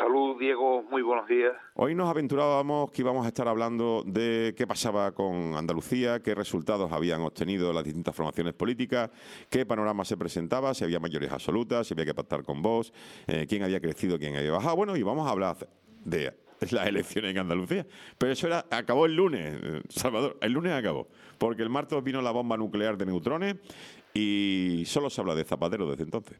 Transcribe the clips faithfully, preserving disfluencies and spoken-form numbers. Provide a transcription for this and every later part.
Salud, Diego, muy buenos días. Hoy nos aventurábamos que íbamos a estar hablando de qué pasaba con Andalucía, qué resultados habían obtenido las distintas formaciones políticas, qué panorama se presentaba, si había mayorías absolutas, si había que pactar con Vox, eh, quién había crecido, quién había bajado. Bueno, y vamos a hablar de las elecciones en Andalucía. Pero eso era, acabó el lunes, Salvador, el lunes acabó, porque el martes vino la bomba nuclear de neutrones y solo se habla de Zapatero desde entonces.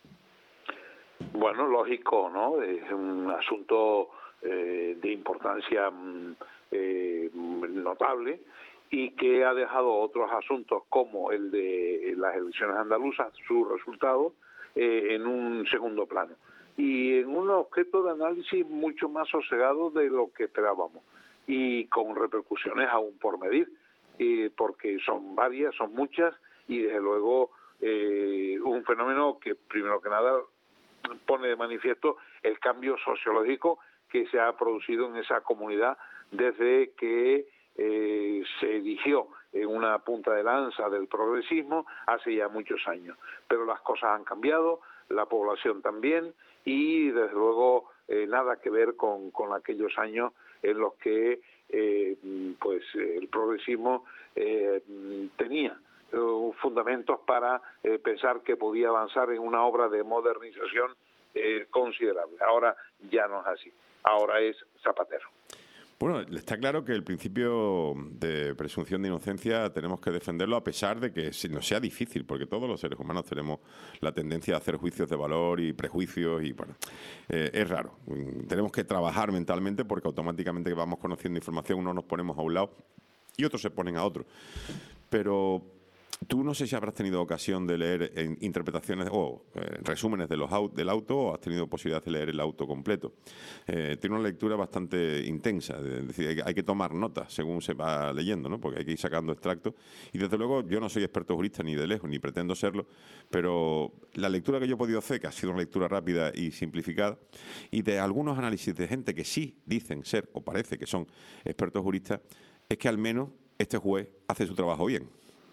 Bueno, lógico, ¿no? Es un asunto eh, de importancia eh, notable y que ha dejado otros asuntos como el de las elecciones andaluzas, sus resultados, eh, en un segundo plano. Y en un objeto de análisis mucho más sosegado de lo que esperábamos y con repercusiones aún por medir, eh, porque son varias, son muchas y desde luego eh, un fenómeno que primero que nada pone de manifiesto el cambio sociológico que se ha producido en esa comunidad desde que eh, se erigió en una punta de lanza del progresismo hace ya muchos años. Pero las cosas han cambiado, la población también, y desde luego eh, nada que ver con, con aquellos años en los que eh, pues el progresismo eh, tenía fundamentos para eh, pensar que podía avanzar en una obra de modernización eh, considerable. Ahora ya no es así, ahora es Zapatero. Bueno, está claro que el principio de presunción de inocencia tenemos que defenderlo a pesar de que nos sea difícil, porque todos los seres humanos tenemos la tendencia a hacer juicios de valor y prejuicios y bueno, eh, es raro. Tenemos que trabajar mentalmente porque automáticamente que vamos conociendo información unos nos ponemos a un lado y otros se ponen a otro. Pero tú no sé si habrás tenido ocasión de leer en interpretaciones o eh, resúmenes de los aut del auto o has tenido posibilidad de leer el auto completo. Eh, tiene una lectura bastante intensa, es decir, hay, hay que tomar notas según se va leyendo, ¿no? Porque hay que ir sacando extractos. Y desde luego yo no soy experto jurista ni de lejos, ni pretendo serlo, pero la lectura que yo he podido hacer, que ha sido una lectura rápida y simplificada, y de algunos análisis de gente que sí dicen ser o parece que son expertos juristas, es que al menos este juez hace su trabajo bien.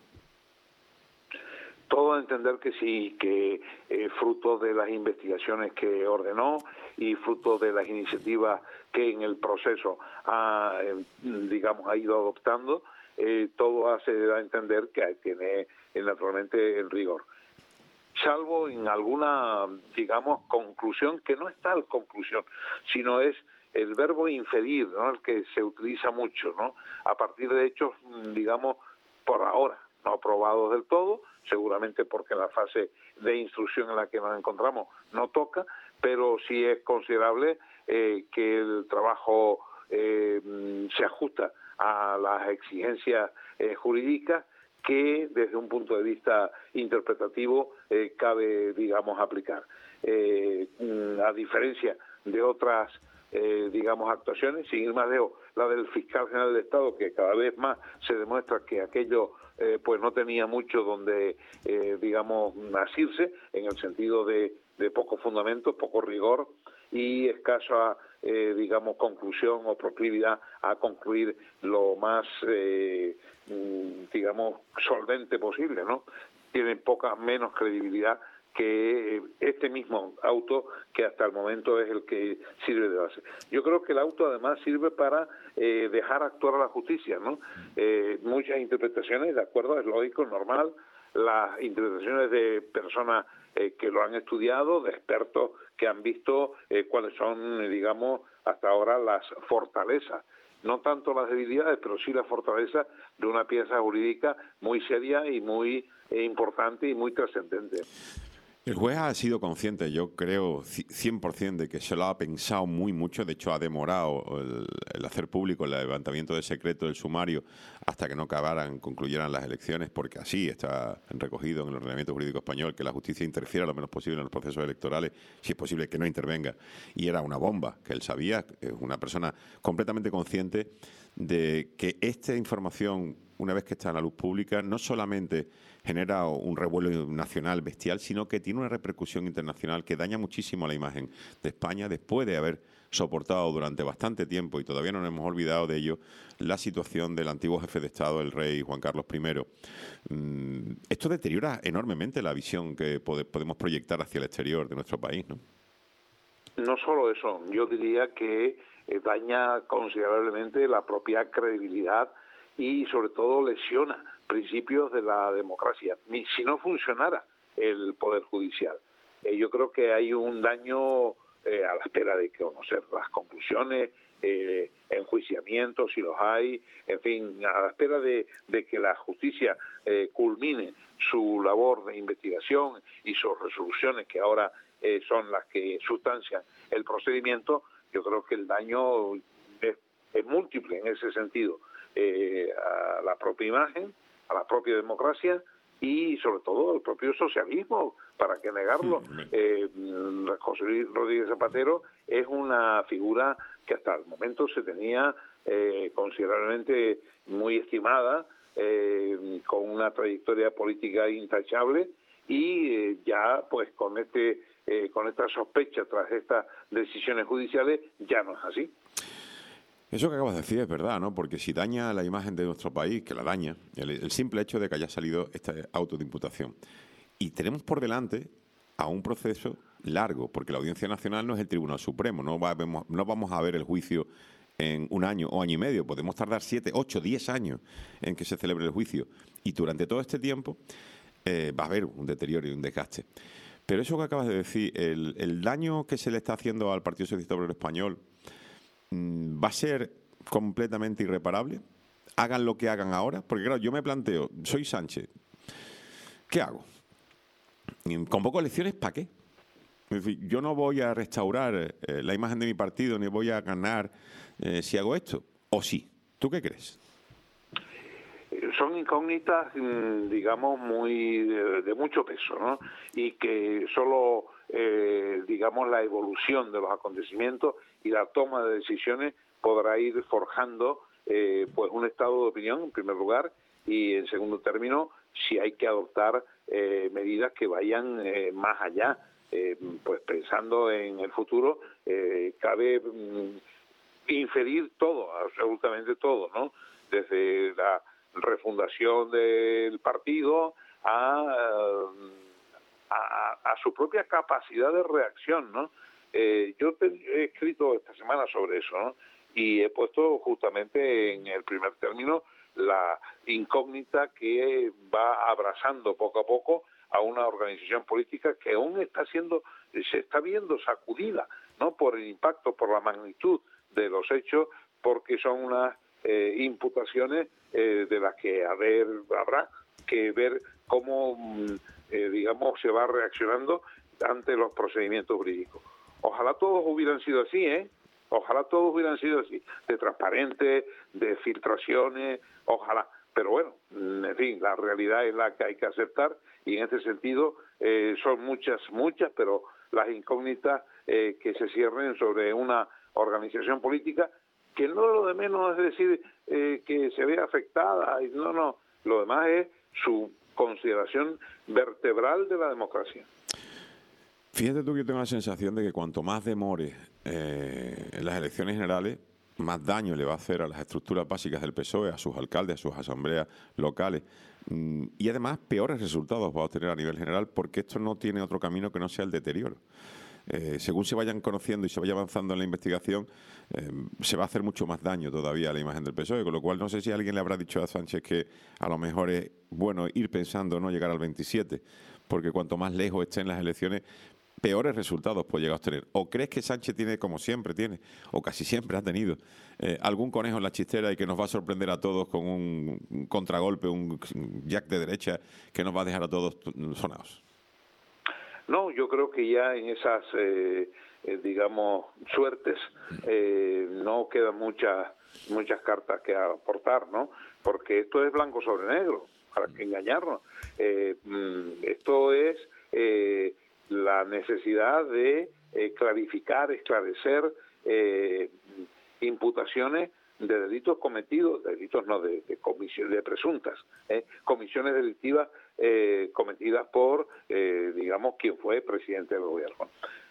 Todo a entender que sí, que eh, fruto de las investigaciones que ordenó y fruto de las iniciativas que en el proceso ha, eh, digamos, ha ido adoptando, eh, todo hace a entender que tiene eh, naturalmente el rigor. Salvo en alguna, digamos, conclusión, que no es tal conclusión, sino es el verbo inferir, ¿no?, el que se utiliza mucho, ¿no?, a partir de hechos, digamos, por ahora, no aprobados del todo, seguramente porque en la fase de instrucción en la que nos encontramos no toca, pero sí es considerable eh, que el trabajo eh, se ajusta a las exigencias eh, jurídicas que desde un punto de vista interpretativo eh, cabe, digamos, aplicar. Eh, a diferencia de otras Eh, digamos, actuaciones, sin ir más lejos, la del fiscal general del Estado, que cada vez más se demuestra que aquello eh, pues no tenía mucho donde, eh, digamos, asirse, en el sentido de, de poco fundamento, poco rigor y escasa, eh, digamos, conclusión o proclividad a concluir lo más, eh, digamos, solvente posible, ¿no? Tienen poca menos credibilidad que este mismo auto, que hasta el momento es el que sirve de base. Yo creo que el auto además sirve para eh, dejar actuar a la justicia, ¿no? Eh, muchas interpretaciones, de acuerdo, es lógico, es normal, las interpretaciones de personas eh, que lo han estudiado, de expertos que han visto eh, cuáles son, eh, digamos, hasta ahora las fortalezas, no tanto las debilidades, pero sí la fortaleza de una pieza jurídica muy seria y muy eh, importante y muy trascendente. El juez ha sido consciente, yo creo, cien por ciento de que se lo ha pensado muy mucho. De hecho, ha demorado el, el hacer público el levantamiento de secreto del sumario hasta que no acabaran, concluyeran las elecciones, porque así está recogido en el ordenamiento jurídico español que la justicia interfiera lo menos posible en los procesos electorales, si es posible que no intervenga. Y era una bomba, que él sabía, es una persona completamente consciente de que esta información, una vez que está en la luz pública, no solamente genera un revuelo nacional bestial, sino que tiene una repercusión internacional que daña muchísimo la imagen de España después de haber soportado durante bastante tiempo, y todavía no nos hemos olvidado de ello, la situación del antiguo jefe de Estado, el rey Juan Carlos primero. Esto deteriora enormemente la visión que podemos proyectar hacia el exterior de nuestro país, ¿no? No solo eso, yo diría que eh, daña considerablemente la propia credibilidad y sobre todo lesiona principios de la democracia. Ni si no funcionara el Poder Judicial. Eh, yo creo que hay un daño eh, a la espera de conocer las conclusiones, eh, enjuiciamientos si los hay, en fin, a la espera de, de que la justicia eh, culmine su labor de investigación y sus resoluciones, que ahora eh, son las que sustancian el procedimiento. Yo creo que el daño es, es múltiple en ese sentido, eh, a la propia imagen, a la propia democracia y sobre todo al propio socialismo, para qué negarlo. Eh, José Luis Rodríguez Zapatero es una figura que hasta el momento se tenía eh, considerablemente muy estimada, eh, con una trayectoria política intachable, y eh, ya pues con este eh, con esta sospecha tras estas decisiones judiciales ya no es así. Eso que acabas de decir es verdad, ¿no? Porque si daña la imagen de nuestro país, que la daña, el, el simple hecho de que haya salido esta auto de imputación. Y tenemos por delante a un proceso largo, porque la Audiencia Nacional no es el Tribunal Supremo, no, va, no vamos a ver el juicio en un año o año y medio, podemos tardar siete, ocho, diez años en que se celebre el juicio. Y durante todo este tiempo eh, va a haber un deterioro y un desgaste. Pero eso que acabas de decir, el, el daño que se le está haciendo al Partido Socialista Obrero Español, ¿va a ser completamente irreparable? Hagan lo que hagan ahora. Porque claro, yo me planteo, soy Sánchez, ¿qué hago? ¿Convoco elecciones para qué? Es decir, yo no voy a restaurar eh, la imagen de mi partido, ni voy a ganar eh, si hago esto. ¿O sí? ¿Tú qué crees? Son incógnitas, digamos, muy de, de mucho peso, ¿no? Y que solo, eh, digamos, la evolución de los acontecimientos y la toma de decisiones podrá ir forjando, eh, pues, un estado de opinión, en primer lugar, y en segundo término, si hay que adoptar eh, medidas que vayan eh, más allá. Eh, pues pensando en el futuro, eh, cabe mm, inferir todo, absolutamente todo, ¿no? Desde la refundación del partido a, a, a su propia capacidad de reacción, ¿no? Eh, yo te, he escrito esta semana sobre eso, ¿no? Y he puesto justamente en el primer término la incógnita que va abrazando poco a poco a una organización política que aún está siendo, se está viendo sacudida, ¿no? Por el impacto, por la magnitud de los hechos, porque son unas eh, imputaciones eh, de las que a ver, habrá que ver cómo, eh, digamos, se va reaccionando ante los procedimientos jurídicos. Ojalá todos hubieran sido así, ¿eh? Ojalá todos hubieran sido así, de transparentes, de filtraciones, ojalá. Pero bueno, en fin, la realidad es la que hay que aceptar, y en este sentido eh, son muchas, muchas, pero las incógnitas eh, que se cierren sobre una organización política que no lo de menos es decir eh, que se vea afectada, no, no, lo demás es su consideración vertebral de la democracia. Fíjate tú que yo tengo la sensación de que cuanto más demore eh, en las elecciones generales, más daño le va a hacer a las estructuras básicas del P S O E, a sus alcaldes, a sus asambleas locales, mm, y además peores resultados va a obtener a nivel general, porque esto no tiene otro camino que no sea el deterioro. Eh, según se vayan conociendo y se vaya avanzando en la investigación, eh, se va a hacer mucho más daño todavía a la imagen del P S O E, con lo cual no sé si alguien le habrá dicho a Sánchez que a lo mejor es bueno ir pensando no llegar al veintisiete, porque cuanto más lejos esté en las elecciones, peores resultados puede llegar a obtener. ¿O crees que Sánchez tiene, como siempre tiene, o casi siempre ha tenido, eh, algún conejo en la chistera y que nos va a sorprender a todos con un, un contragolpe, un jack de derecha que nos va a dejar a todos sonados? No, yo creo que ya en esas, eh, eh, digamos, suertes eh, no quedan muchas muchas cartas que aportar, ¿no? Porque esto es blanco sobre negro, para que engañarnos. Eh, esto es eh, la necesidad de eh, clarificar, esclarecer eh, imputaciones de delitos cometidos, delitos no, de, de comisiones, de presuntas, eh, comisiones delictivas eh, cometidas por, eh, digamos, quien fue presidente del gobierno.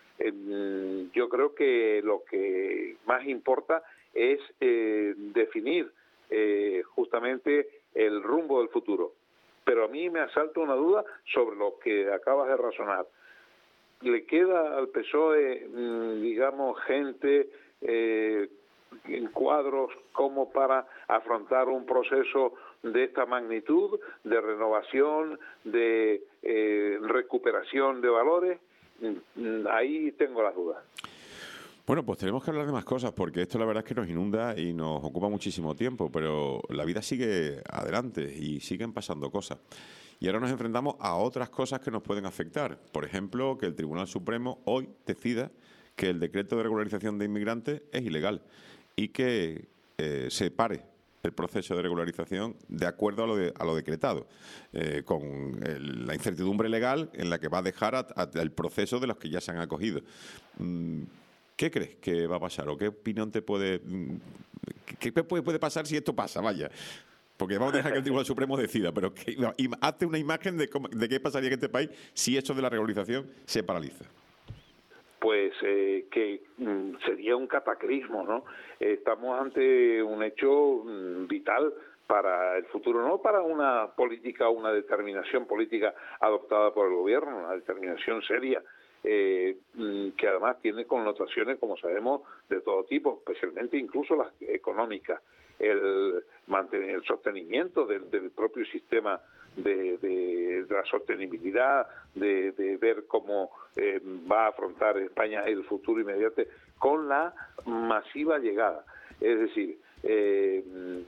Eh, yo creo que lo que más importa es eh, definir eh, justamente el rumbo del futuro. Pero a mí me asalta una duda sobre lo que acabas de razonar. le queda al P S O E, digamos, gente eh, en cuadros como para afrontar un proceso de esta magnitud, de renovación, de eh, recuperación de valores? Ahí tengo las dudas. Bueno, pues tenemos que hablar de más cosas, porque esto la verdad es que nos inunda y nos ocupa muchísimo tiempo, pero la vida sigue adelante y siguen pasando cosas. Y ahora nos enfrentamos a otras cosas que nos pueden afectar. Por ejemplo, que el Tribunal Supremo hoy decida que el decreto de regularización de inmigrantes es ilegal y que eh, se pare el proceso de regularización de acuerdo a lo, de, a lo decretado, eh, con el, la incertidumbre legal en la que va a dejar a, a, el proceso de los que ya se han acogido. Mm, ¿Qué crees que va a pasar o qué opinión te puede... ¿Qué puede, puede pasar si esto pasa? Vaya, porque vamos a dejar que el Tribunal Supremo decida, pero que, hazte una imagen de, cómo, de qué pasaría en este país si esto de la regularización se paraliza. Pues eh, que mm, sería un cataclismo, ¿no? Eh, estamos ante un hecho mm, vital para el futuro, no para una política, una determinación política adoptada por el gobierno, una determinación seria, eh, que además tiene connotaciones, como sabemos, de todo tipo, especialmente incluso las económicas, el mantener el sostenimiento del, del propio sistema de, de, de la sostenibilidad, de, de ver cómo eh, va a afrontar España el futuro inmediato con la masiva llegada. Es decir, eh,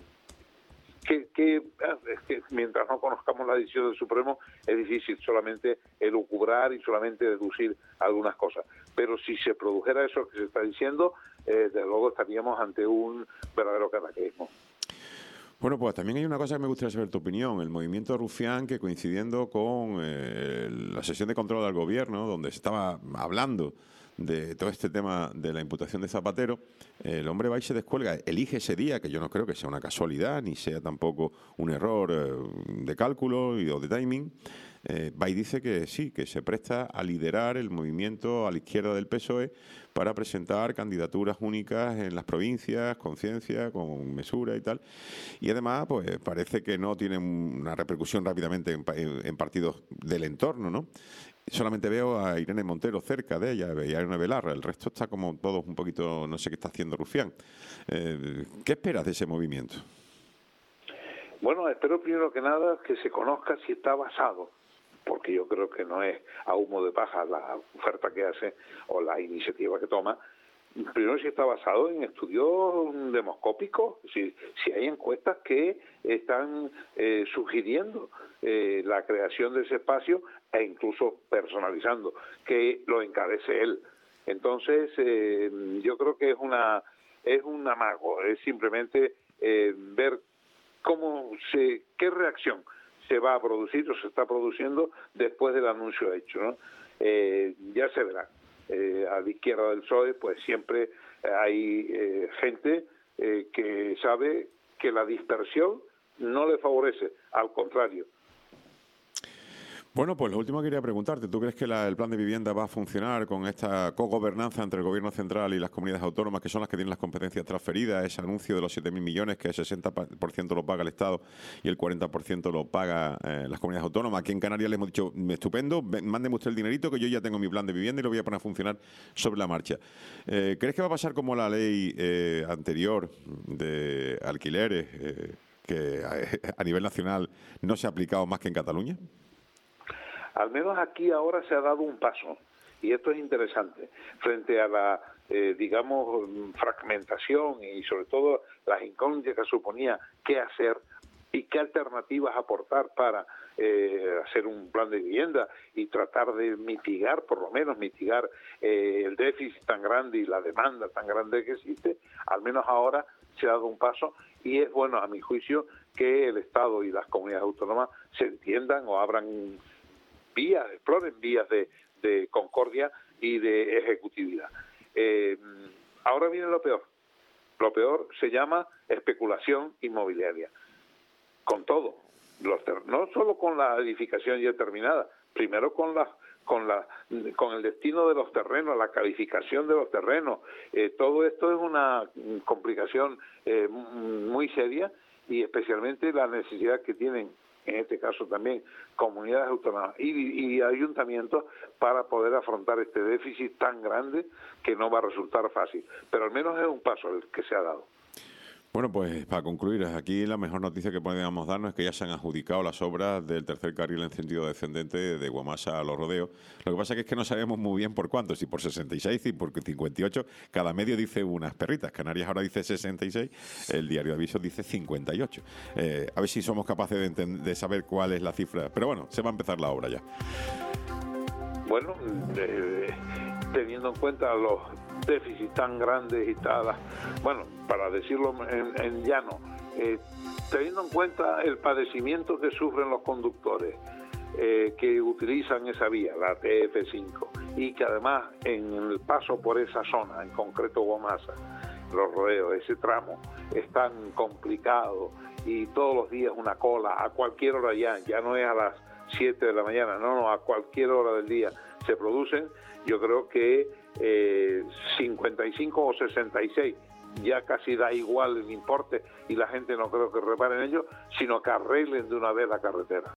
Que, que, es que mientras no conozcamos la decisión del Supremo es difícil solamente elucubrar y solamente deducir algunas cosas. Pero si se produjera eso que se está diciendo, eh, desde luego estaríamos ante un verdadero cataclismo. Bueno, pues también hay una cosa que me gustaría saber tu opinión. El movimiento Rufián, que coincidiendo con eh, la sesión de control del gobierno, donde se estaba hablando de todo este tema de la imputación de Zapatero, el hombre va y se descuelga, elige ese día, que yo no creo que sea una casualidad, ni sea tampoco un error eh, de cálculo y, o de timing, eh, va y dice que sí, que se presta a liderar el movimiento a la izquierda del P S O E para presentar candidaturas únicas en las provincias, con ciencia, con mesura y tal. Y además, pues parece que no tiene una repercusión rápidamente en, en, en partidos del entorno, ¿no? Solamente veo a Irene Montero cerca de ella y a Irene Belarra. El resto está como todos un poquito, no sé qué está haciendo Rufián. Eh, ¿Qué esperas de ese movimiento? Bueno, espero primero que nada que se conozca si está basado, porque yo creo que no es a humo de paja la oferta que hace o la iniciativa que toma. Primero, si está basado en estudios demoscópicos, si, si hay encuestas que están eh, sugiriendo eh, la creación de ese espacio e incluso personalizando, que lo encabece él. Entonces, eh, yo creo que es una es un amago, es simplemente eh, ver cómo se, qué reacción se va a producir o se está produciendo después del anuncio hecho, ¿no? Eh, ya se verá. Eh, a la izquierda del P S O E, pues siempre hay eh, gente eh, que sabe que la dispersión no le favorece, al contrario. Bueno, pues lo último que quería preguntarte, ¿tú crees que la, el plan de vivienda va a funcionar con esta cogobernanza entre el Gobierno central y las comunidades autónomas, que son las que tienen las competencias transferidas? Ese anuncio de los siete mil millones, que el sesenta por ciento lo paga el Estado y el cuarenta por ciento lo paga eh, las comunidades autónomas. Aquí en Canarias le hemos dicho, estupendo, mándeme usted el dinerito, que yo ya tengo mi plan de vivienda y lo voy a poner a funcionar sobre la marcha. Eh, ¿Crees que va a pasar como la ley eh, anterior de alquileres, eh, que a, a nivel nacional no se ha aplicado más que en Cataluña? Al menos aquí ahora se ha dado un paso, y esto es interesante, frente a la, eh, digamos, fragmentación y sobre todo las incógnitas que suponía qué hacer y qué alternativas aportar para eh, hacer un plan de vivienda y tratar de mitigar, por lo menos mitigar eh, el déficit tan grande y la demanda tan grande que existe. Al menos ahora se ha dado un paso y es bueno, a mi juicio, que el Estado y las comunidades autónomas se entiendan o abran vías, exploren vías de, de concordia y de ejecutividad. Eh, ahora viene lo peor. Lo peor se llama especulación inmobiliaria. Con todo, los ter- no solo con la edificación ya terminada, primero con la, con la, con el destino de los terrenos, la calificación de los terrenos. Eh, todo esto es una complicación eh, muy seria y especialmente la necesidad que tienen en este caso también comunidades autónomas y, y ayuntamientos, para poder afrontar este déficit tan grande que no va a resultar fácil. Pero al menos es un paso el que se ha dado. Bueno, pues para concluir, aquí la mejor noticia que podríamos darnos es que ya se han adjudicado las obras del tercer carril en sentido descendente de Guamasa a Los Rodeos. Lo que pasa que es que no sabemos muy bien por cuánto, si por sesenta y seis, si por cincuenta y ocho, cada medio dice unas perritas. Canarias ahora dice sesenta y seis, el diario de Avisos dice cincuenta y ocho. Eh, a ver si somos capaces de, entender, de saber cuál es la cifra. Pero bueno, se va a empezar la obra ya. Bueno, eh, teniendo en cuenta los déficits tan grandes y tal, bueno, para decirlo en, en llano, eh, teniendo en cuenta el padecimiento que sufren los conductores eh, que utilizan esa vía, la T F cinco, y que además en el paso por esa zona, en concreto Guamasa, Los Rodeos, ese tramo es tan complicado y todos los días una cola, a cualquier hora ya, ya no es a las siete de la mañana, no, no, a cualquier hora del día se producen. Yo creo que eh, cincuenta y cinco o sesenta y seis ya casi da igual el importe y la gente no creo que repare en ello, sino que arreglen de una vez la carretera.